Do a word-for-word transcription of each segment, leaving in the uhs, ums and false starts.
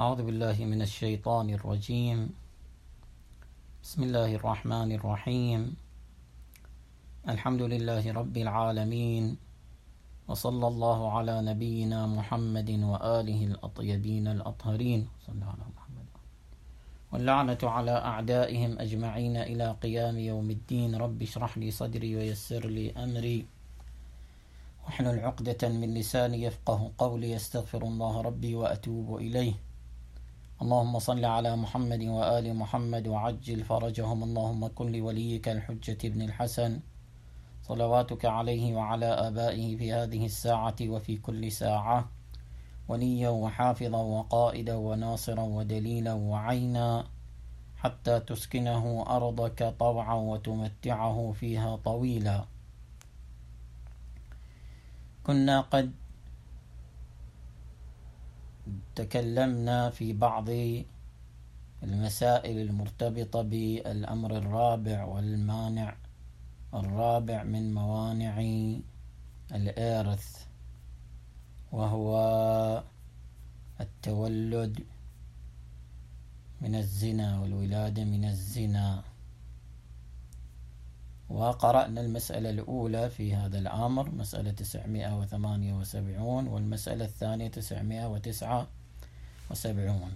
أعوذ بالله من الشيطان الرجيم. بسم الله الرحمن الرحيم. الحمد لله رب العالمين، وصلى الله على نبينا محمد وآله الأطيبين الأطهرين، صلى الله على محمد، واللعنة على أعدائهم أجمعين إلى قيام يوم الدين. رب اشرح لي صدري ويسر لي أمري واحلل عقدة من لساني يفقه قولي. استغفر الله ربي وأتوب إليه. اللهم صل على محمد وآل محمد وعجل فرجهم. اللهم كن لوليك الحجة ابن الحسن صلواتك عليه وعلى آبائه في هذه الساعة وفي كل ساعة وليا وحافظا وقائدا وناصرا ودليلا وعينا، حتى تسكنه أرضك طوعا وتمتعه فيها طويلا. كنا قد تكلمنا في بعض المسائل المرتبطة بالأمر الرابع والمانع الرابع من موانع الإرث، وهو التولد من الزنا والولادة من الزنا. وقرأنا المسألة الأولى في هذا الأمر، مسألة تسعمائة وثمانية وسبعين، والمسألة الثانية تسعمائة وتسعة وسبعين.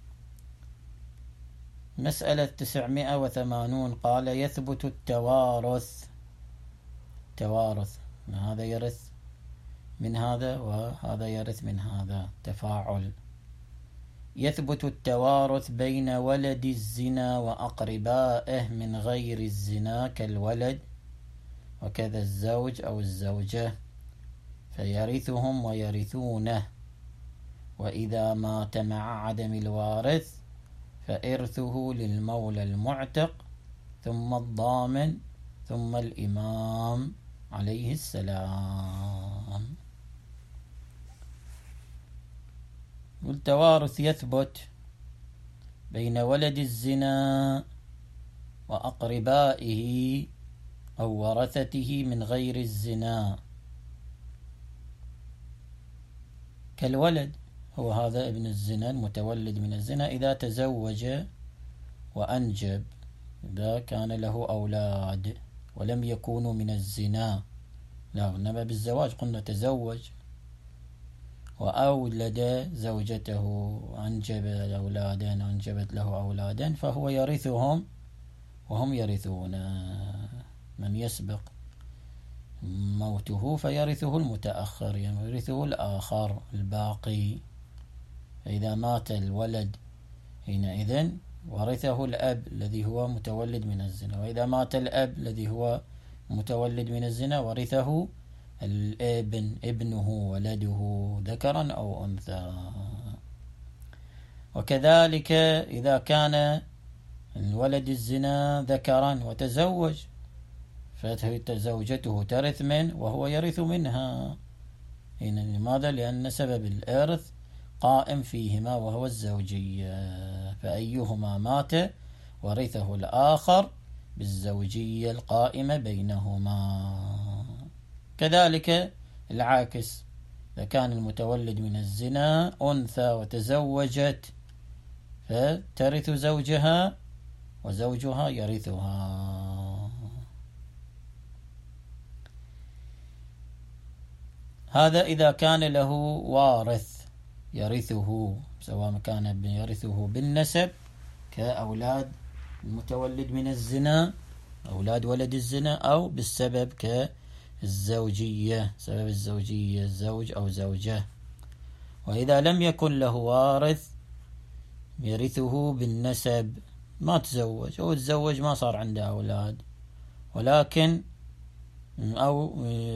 مسألة تسعمائة وثمانون قال: يثبت التوارث. توارث، هذا يرث من هذا وهذا يرث من هذا، تفاعل. يثبت التوارث بين ولد الزنا وأقربائه من غير الزنا كالولد وكذا الزوج أو الزوجة، فيرثهم ويرثونه. وإذا مات مع عدم الوارث فإرثه للمولى المعتق ثم الضامن ثم الإمام عليه السلام. والتوارث يثبت بين ولد الزنا وأقربائه أو ورثته من غير الزنا كالولد، هو هذا ابن الزنا المتولد من الزنا إذا تزوج وأنجب، إذا كان له أولاد ولم يكونوا من الزنا. لا، إنما بالزواج قلنا تزوج وأولد زوجته وأنجب أولادا وأنجبت له أولادا، فهو يرثهم وهم يرثون. من يسبق موته فيرثه المتأخر، يرثه الآخر الباقي. فإذا مات الولد حينئذ ورثه الأب الذي هو متولد من الزنا، وإذا مات الأب الذي هو متولد من الزنا ورثه الابن، ابنه ولده ذكرا أو أنثى. وكذلك إذا كان الولد الزنا ذكرا وتزوج فزوجته ترث منه وهو يرث منها. لماذا؟ لأن سبب الإرث قائم فيهما وهو الزوجية، فأيهما مات ورثه الآخر بالزوجية القائمة بينهما. كذلك العاكس، إذا كان المتولد من الزنا أنثى وتزوجت فترث زوجها وزوجها يرثها. هذا إذا كان له وارث يرثه، سواء كان يرثه بالنسب كأولاد المتولد من الزنا، أولاد ولد الزنا، أو بالسبب كالزوجية، سبب الزوجية الزوج أو زوجة. وإذا لم يكن له وارث يرثه بالنسب، ما تزوج أو تزوج ما صار عنده أولاد، ولكن أو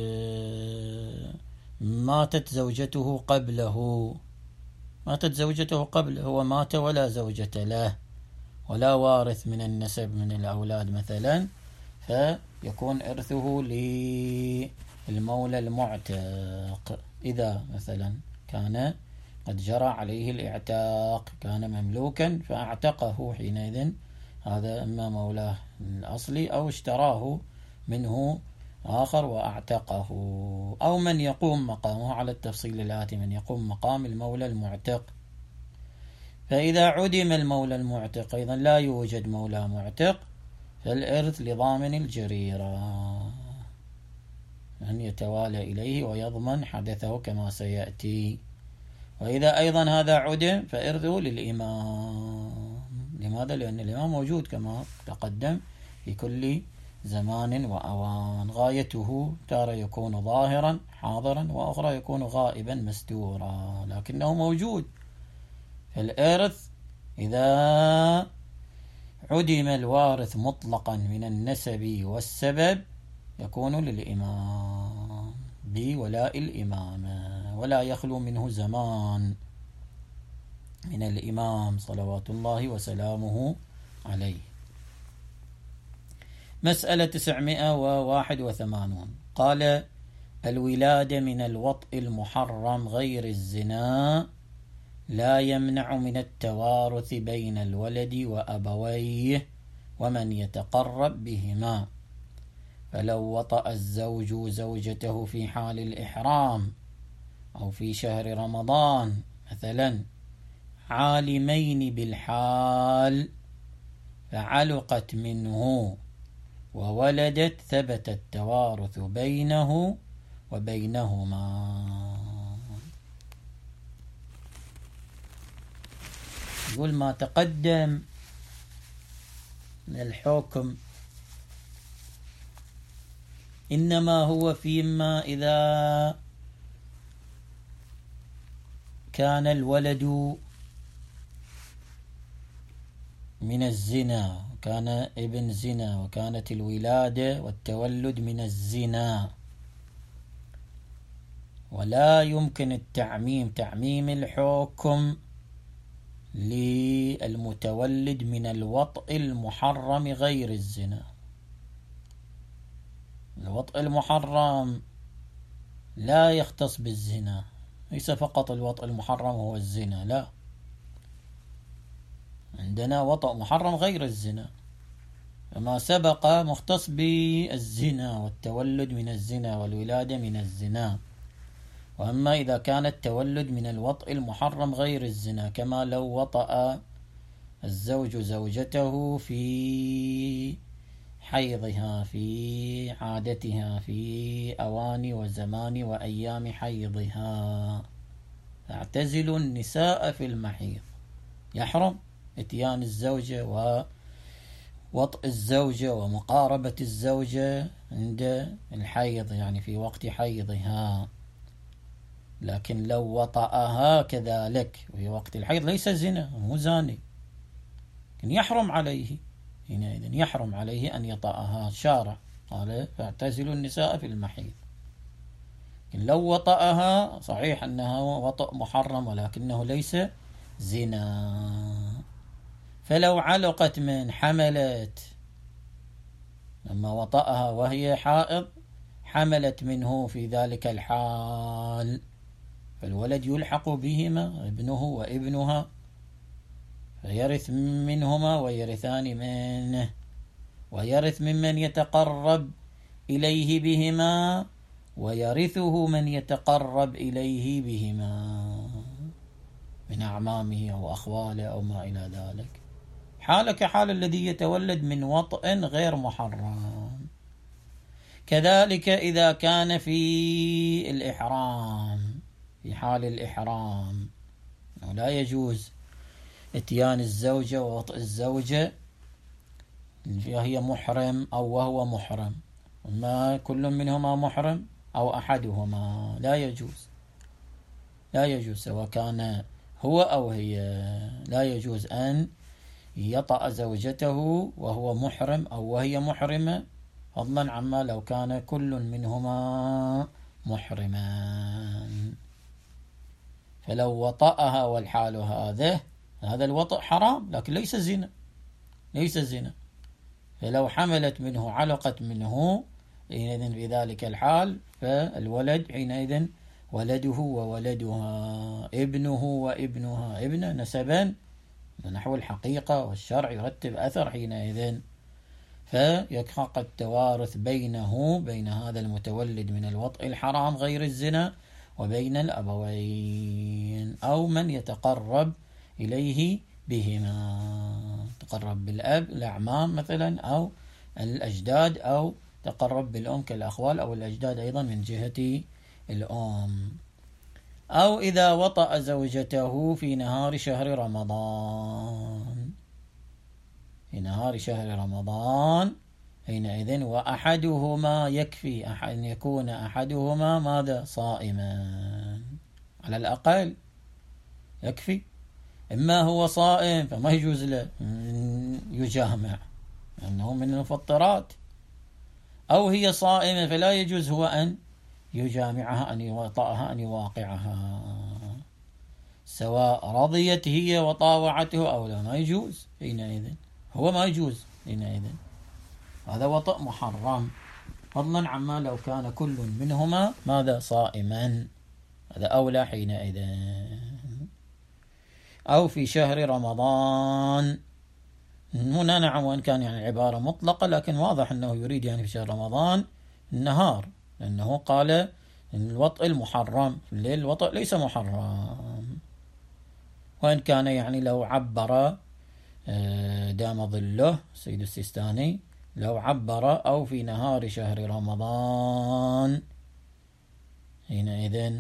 ماتت زوجته قبله، ماتت زوجته قبله، هو مات ولا زوجة له ولا وارث من النسب من الأولاد مثلا، فيكون إرثه للمولى المعتق. إذا مثلا كان قد جرى عليه الإعتاق، كان مملوكا فأعتقه، حينئذ هذا إما مولاه الأصلي أو اشتراه منه آخر وأعتقه، أو من يقوم مقامه على التفصيل الآتي، من يقوم مقام المولى المعتق فإذا عدم المولى المعتق أيضا لا يوجد مولى معتق، فالإرث لضامن الجريرة أن يتوالى إليه ويضمن حدثه كما سيأتي. وإذا أيضا هذا عدم فإرثه للإمام. لماذا؟ لأن الإمام موجود كما تقدم في كل زمان وأوان، غايته تارة يكون ظاهرا حاضرا وأخرى يكون غائبا مستورا، لكنه موجود. فالإرث إذا عدم الوارث مطلقا من النسب والسبب يكون للإمام بولاء الإمامة، ولا يخلو منه زمان من الإمام صلوات الله وسلامه عليه. مسألة تسعمائة وواحد وثمانون. قال: الولادة من الوطء المحرم غير الزنا لا يمنع من التوارث بين الولد وأبويه ومن يتقرب بهما. فلو وطأ الزوج زوجته في حال الإحرام أو في شهر رمضان مثلا عالمين بالحال فعلقت منه وولدت، ثبت التوارث بينه وبينهما. يقول: ما تقدم من الحكم إنما هو فيما إذا كان الولد من الزنا، كان ابن زنا، وكانت الولادة والتولد من الزنا، ولا يمكن التعميم تعميم الحكم للمتولد من الوطء المحرم غير الزنا. الوطء المحرم لا يختص بالزنا، ليس فقط الوطء المحرم هو الزنا، لا، عندنا وطء محرم غير الزنا، فما سبق مختص بالزنا والتولد من الزنا والولادة من الزنا. وأما إذا كان التولد من الوطء المحرم غير الزنا، كما لو وطأ الزوج زوجته في حيضها، في عادتها، في أوان وزمان وأيام حيضها، اعتزلوا النساء في المحيض، يحرم اتيان الزوجة ووطء الزوجة ومقاربة الزوجة عند الحيض، يعني في وقت حيضها. لكن لو وطأها كذلك في وقت الحيض ليس زنا، مو زاني، لكن يحرم عليه، حينئذ يحرم عليه أن يطأها. الشارع قال: فاعتزلوا النساء في المحيض. لكن لو وطأها صحيح أنها وطأ محرم ولكنه ليس زنا. فلو علقت من حملت، لما وطأها وهي حائض حملت منه في ذلك الحال، فالولد يلحق بهما ابنه وابنها، فيرث منهما ويرثان منه، ويرث ممن يتقرب إليه بهما، ويرثه من يتقرب إليه بهما من أعمامه أو أخواله أو ما إلى ذلك، حال كحال الذي يتولد من وطء غير محرم. كذلك إذا كان في الإحرام، في حال الإحرام لا يجوز اتيان الزوجة ووطء الزوجة وهي محرم أو وهو محرم، ما كل منهما محرم أو أحدهما، لا يجوز، لا يجوز، سواء كان هو أو هي، لا يجوز أن يطأ زوجته وهو محرم أو وهي محرمة، فضلا عما لو كان كل منهما محرما. فلو وطأها والحال هذا هذا الوطأ حرام، لكن ليس زنا، ليس زنا. فلو حملت منه علقت منه حينئذ في ذلك الحال فالولد حينئذ ولده وولدها، ابنه وابنها، ابنه نسبا نحو الحقيقة، والشرع يرتب أثر حينئذ، فيحقق التوارث بينه بين هذا المتولد من الوطء الحرام غير الزنا وبين الأبوين أو من يتقرب إليه بهما، تقرب بالأب الأعمام مثلا أو الأجداد، أو تقرب بالأم كالأخوال أو الأجداد أيضا من جهة الأم. أو إذا وطأ زوجته في نهار شهر رمضان، في نهار شهر رمضان حينئذ وأحدهما يكفي أن يكون أحدهما ماذا؟ صائما، على الأقل يكفي. إما هو صائم فما يجوز له يجامع لأنه من المفطرات، أو هي صائمة فلا يجوز هو أن يجامعها، أن يوطأها، أن يواقعها، سواء رضيت هي وطاوعته أو لا، ما يجوز حينئذ، هو ما يجوز حينئذ، هذا وطأ محرم، فضلا عما لو كان كل منهما ماذا؟ صائما، هذا أولى حينئذ. أو في شهر رمضان، هنا نعم وإن كان يعني عبارة مطلقة لكن واضح أنه يريد يعني في شهر رمضان النهار، لأنه قال الوطء المحرم، في الليل الوطء ليس محرم، وإن كان يعني لو عبر دام ظله سيد السيستاني، لو عبر أو في نهار شهر رمضان حينئذ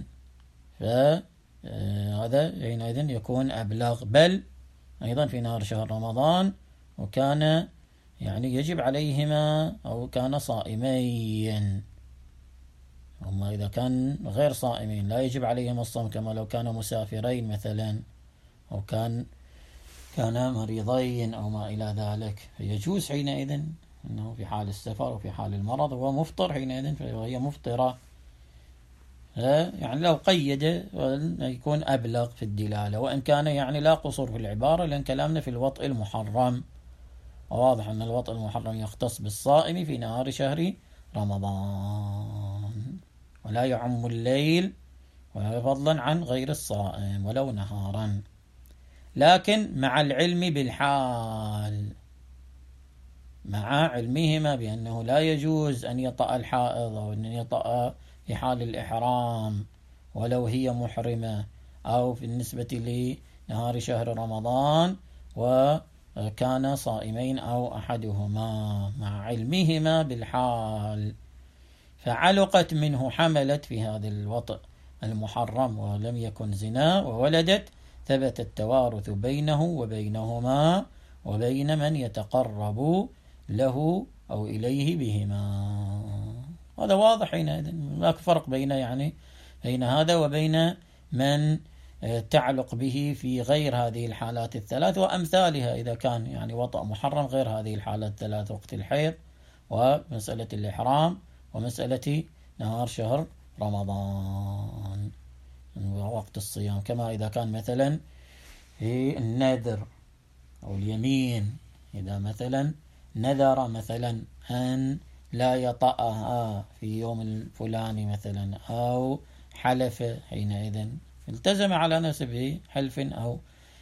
فهذا حينئذ يكون أبلغ، بل أيضا في نهار شهر رمضان وكان يعني يجب عليهما أو كان صائمين، أما إذا كان غير صائمين لا يجب عليهم الصوم، كما لو كانوا مسافرين مثلا أو كان كان مريضين أو ما إلى ذلك، فيجوز حينئذ أنه في حال السفر وفي حال المرض هو مفطر حينئذ فهي مفطرة، يعني لو قيد يكون أبلغ في الدلالة، وإن كان يعني لا قصور في العبارة، لأن كلامنا في الوطء المحرم، وواضح أن الوطء المحرم يختص بالصائم في نهار شهر رمضان، ولا يعم الليل فضلا عن غير الصائم ولو نهارا، لكن مع العلم بالحال، مع علمهما بأنه لا يجوز أن يطأ الحائض أو أن يطأ في حال الإحرام ولو هي محرمة، أو في النسبة لنهار شهر رمضان وكان صائمين أو أحدهما، مع علمهما بالحال، فعلقت منه حملت في هذا الوطء المحرم ولم يكن زنا وولدت، ثبت التوارث بينه وبينهما وبين من يتقرب له أو إليه بهما. هذا واضح حينئذ، هناك فرق بين يعني بين هذا وبين من تعلق به في غير هذه الحالات الثلاث وأمثالها، إذا كان يعني وطأ محرم غير هذه الحالات الثلاث، وقت الحيض ومسألة الإحرام ومسألة نهار شهر رمضان ووقت الصيام، كما إذا كان مثلا في النذر أو اليمين، إذا مثلا نذر مثلا أن لا يطأها في يوم الفلاني مثلا، أو حلف حينئذ التزم على نفسه حلف أو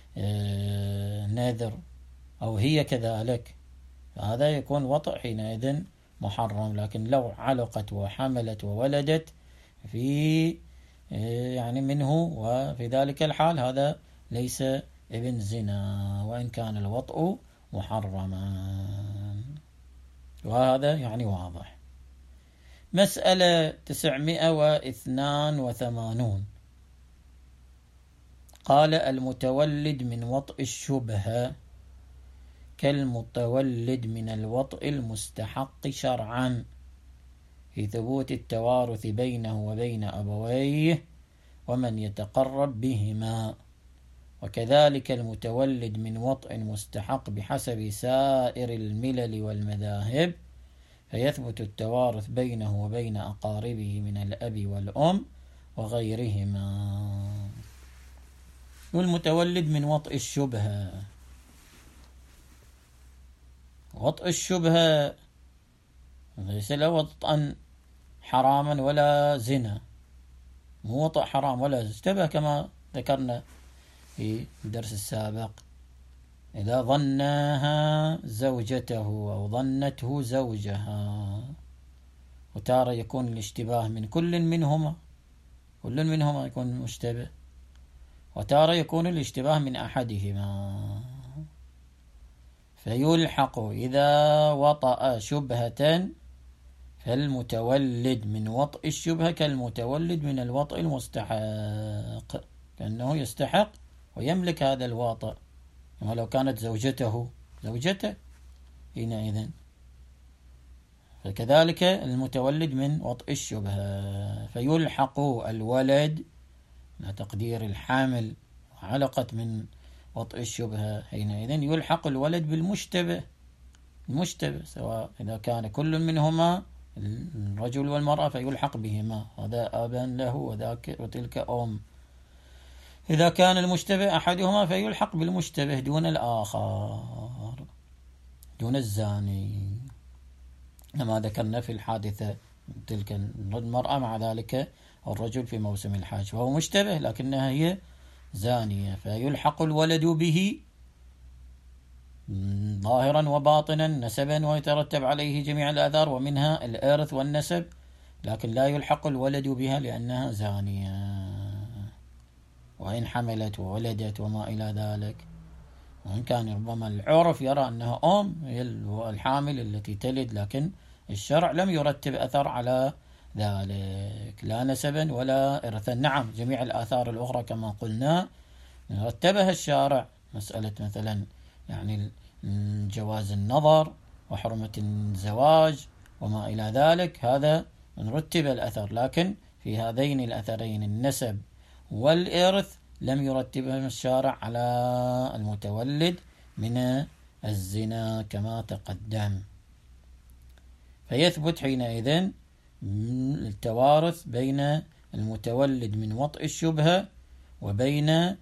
نذر، أو هي كذلك، هذا يكون وطأ حينئذ محرم. لكن لو علقت وحملت وولدت في يعني منه وفي ذلك الحال هذا ليس ابن زنا وإن كان الوطء محرما، وهذا يعني واضح. مسألة تسعمائة واثنان وثمانون، قال المتولد من وطء الشبهة كالمتولد من الوطء المستحق شرعا في ثبوت التوارث بينه وبين أبويه ومن يتقرب بهما، وكذلك المتولد من وطء مستحق بحسب سائر الملل والمذاهب، فيثبت التوارث بينه وبين أقاربه من الأب والأم وغيرهما. والمتولد من وطء الشبهة، وطء الشبهة ليس له وطئا حراما ولا زنا، مو وطء حرام ولا اشتبه كما ذكرنا في الدرس السابق، إذا ظنها زوجته أو ظنته زوجها، وتارة يكون الاشتباه من كل منهما، كل منهما يكون مشتبه، وتارة يكون الاشتباه من أحدهما. فيلحق إذا وطأ شبهة فالمتولد من وطء الشبهة كالمتولد من الوطء المستحق، كأنه يستحق ويملك هذا الواطئ، ولو كانت زوجته زوجته حينئذ. فكذلك المتولد من وطء الشبهة، فيلحق الولد على تقدير الحامل علقت من وطء الشبهة، حينئذ يلحق الولد بالمشتبه، المشتبه سواء إذا كان كل منهما الرجل والمرأة فيلحق بهما، هذا أبا له وذاك وتلك أم. إذا كان المشتبه أحدهما فيلحق بالمشتبه دون الآخر، دون الزاني، كما ذكرنا في الحادثة تلك المرأة مع ذلك الرجل في موسم الحج، وهو مشتبه لكنها هي زانية، فيلحق الولد به ظاهرا وباطنا نسبا ويترتب عليه جميع الآثار ومنها الإرث والنسب، لكن لا يلحق الولد بها لأنها زانية، وإن حملت وولدت وما إلى ذلك. وإن كان ربما العرف يرى أنها أم هي الحامل التي تلد، لكن الشرع لم يرتب أثر على ذلك، لا نسبا ولا إرثا. نعم جميع الآثار الأخرى كما قلنا رتبها الشارع، مسألة مثلا يعني جواز النظر وحرمة الزواج وما إلى ذلك، هذا نرتب الأثر، لكن في هذين الأثرين النسب والإرث لم يرتبها الشارع على المتولد من الزنا كما تقدم. فيثبت حينئذ التوارث بين المتولد من وطء الشبهة وبين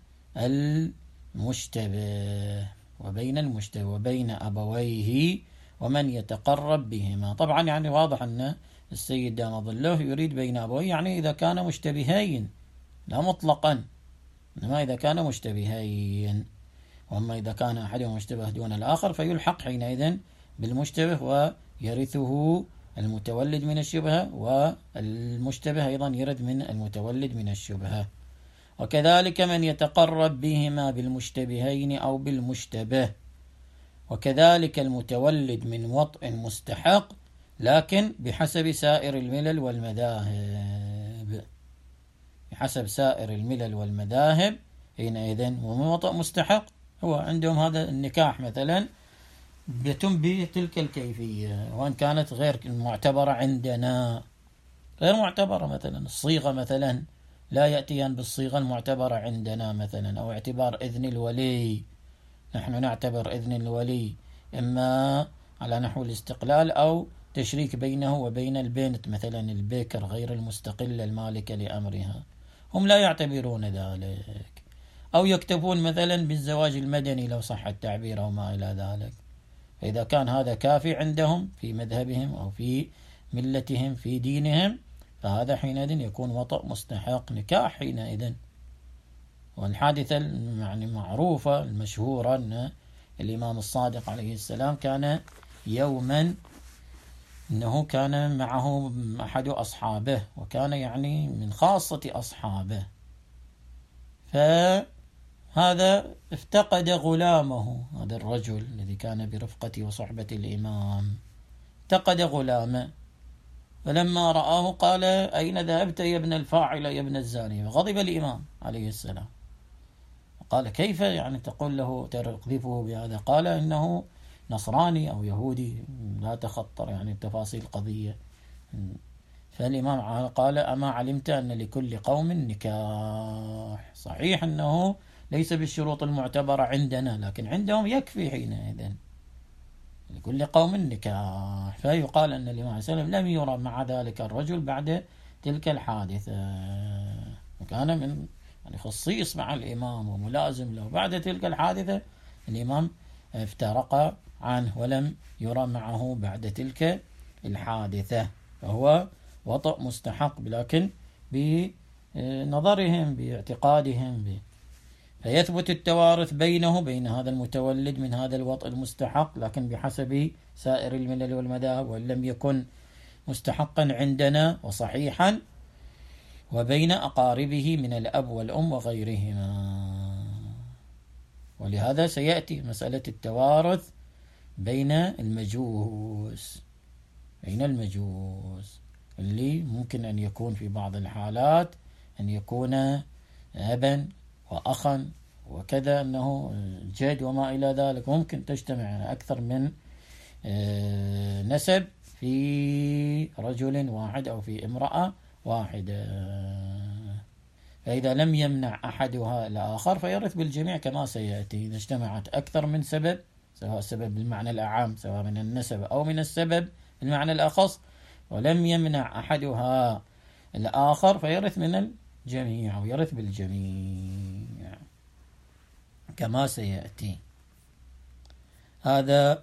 المشتبه وبين المشتبه وبين أبويه ومن يتقرب بهما. طبعا يعني واضح أن السيد دام ظله يريد بين أبويه، يعني إذا كان مشتبهين لا مطلقا، إنما إذا كان مشتبهين. وأما إذا كان أحدهم مشتبه دون الآخر فيلحق حينئذ بالمشتبه ويرثه المتولد من الشبهة، والمشتبه أيضا يرث من المتولد من الشبهة. وكذلك من يتقرب بهما بالمشتبهين أو بالمشتبه، وكذلك المتولد من وطء مستحق لكن بحسب سائر الملل والمذاهب، بحسب سائر الملل والمذاهب حينئذ. ومن وطء مستحق هو عندهم هذا النكاح مثلا يتم بتلك الكيفية، وإن كانت غير معتبرة عندنا، غير معتبرة، مثلا الصيغة مثلا لا يأتيان بالصيغة المعتبرة عندنا مثلا، أو اعتبار إذن الولي، نحن نعتبر إذن الولي إما على نحو الاستقلال أو تشريك بينه وبين البنت مثلا البكر غير المستقلة المالكة لأمرها، هم لا يعتبرون ذلك، أو يكتفون مثلا بالزواج المدني لو صح التعبير أو ما إلى ذلك. فإذا كان هذا كافي عندهم في مذهبهم أو في ملتهم في دينهم فهذا حينئذ يكون وطأ مستحق نكاح حينئذ. والحادثة يعني معروفة المشهورة أن الإمام الصادق عليه السلام كان يوما أنه كان معه أحد أصحابه، وكان يعني من خاصة أصحابه، فهذا افتقد غلامه، هذا الرجل الذي كان برفقة وصحبة الإمام افتقد غلامه، فلما رآه قال أين ذهبت يا ابن الفاعل يا ابن الزاني؟ غضب الإمام عليه السلام، قال كيف يعني تقول له تقذفه بهذا؟ قال إنه نصراني أو يهودي، لا تخطر يعني تفاصيل قضية. فالإمام قال أما علمت أن لكل قوم نكاح؟ صحيح أنه ليس بالشروط المعتبرة عندنا، لكن عندهم يكفي حينئذ لكل قوم نكاح. فيقال أن الإمام عليه السلام لم يرى مع ذلك الرجل بعد تلك الحادثة، وكان من يعني خصيص مع الإمام وملازم له. بعد تلك الحادثة الإمام افترق عنه ولم يرى معه بعد تلك الحادثة، فهو وطأ مستحق لكن بنظرهم باعتقادهم به. فيثبت التوارث بينه بين هذا المتولد من هذا الوطء المستحق لكن بحسب سائر الملل والمذاهب، وإن لم يكن مستحقا عندنا وصحيحا وبين أقاربه من الأب والأم وغيرهما. ولهذا سيأتي مسألة التوارث بين المجوس بين المجوس اللي ممكن أن يكون في بعض الحالات أن يكون أبا وأخا وكذا، أنه جد وما إلى ذلك، ممكن تجتمع أكثر من نسب في رجل واحد أو في امرأة واحدة. فإذا لم يمنع أحدها الآخر فيرث بالجميع كما سيأتي. إذا اجتمعت أكثر من سبب، سواء سبب بالمعنى الأعم سواء من النسب أو من السبب بالمعنى الأخص، ولم يمنع أحدها الآخر فيرث من الجميع ويرث بالجميع كما سيأتي. هذا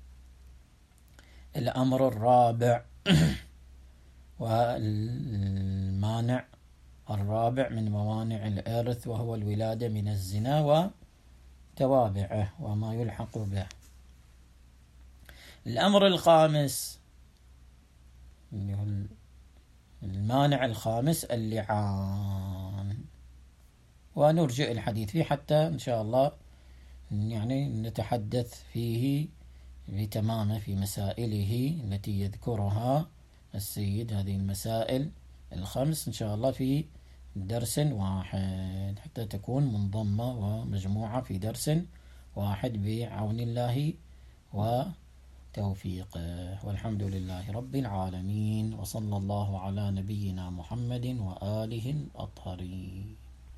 الأمر الرابع والمانع الرابع من موانع الإرث، وهو الولادة من الزنا وتوابعه وما يلحق به. الأمر الخامس، المانع الخامس اللعان، ونرجع الحديث فيه حتى إن شاء الله يعني نتحدث فيه بتمامه في مسائله التي يذكرها السيد. هذه المسائل الخمس إن شاء الله في درس واحد حتى تكون منضمة ومجموعة في درس واحد بعون الله وتوفيقه. والحمد لله رب العالمين، وصلى الله على نبينا محمد وآله الأطهرين.